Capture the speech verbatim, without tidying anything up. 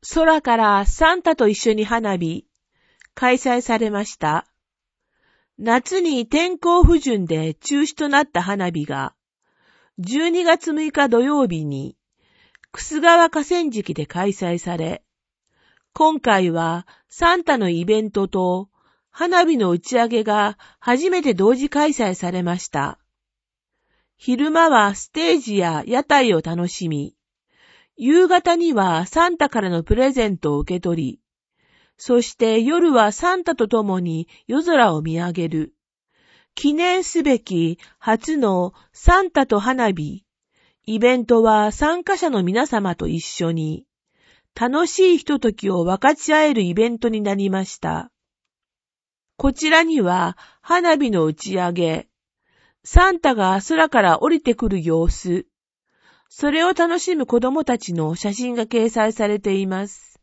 空からサンタと一緒に花火、開催されました。夏に天候不順で中止となった花火が、じゅうにがつむいか土曜日に、楠川河川敷で開催され、今回はサンタのイベントと花火の打ち上げが初めて同時開催されました。昼間はステージや屋台を楽しみ、夕方にはサンタからのプレゼントを受け取り、そして夜はサンタと共に夜空を見上げる。記念すべき初のサンタと花火。イベントは参加者の皆様と一緒に楽しいひとときを分かち合えるイベントになりました。こちらには花火の打ち上げ、サンタが空から降りてくる様子、それを楽しむ子供たちの写真が掲載されています。